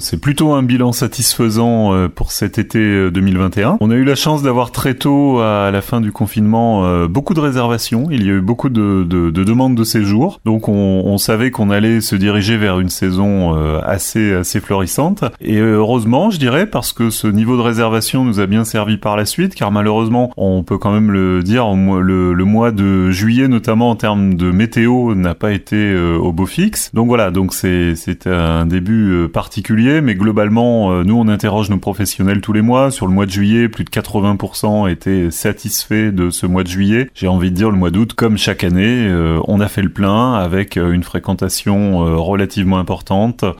C'est plutôt un bilan satisfaisant pour cet été 2021. On a eu la chance d'avoir très tôt, à la fin du confinement, beaucoup de réservations. Il y a eu beaucoup de demandes de séjour. Donc on savait qu'on allait se diriger vers une saison assez florissante. Et heureusement, je dirais, parce que ce niveau de réservation nous a bien servi par la suite, car malheureusement, on peut quand même le dire, le mois de juillet, notamment en termes de météo, n'a pas été au beau fixe. Donc voilà, donc c'est un début particulier. Mais globalement, nous on interroge nos professionnels tous les mois. Sur le mois de juillet, plus de 80% étaient satisfaits de ce mois de juillet. J'ai envie de dire le mois d'août, comme chaque année, on a fait le plein avec une fréquentation relativement importante.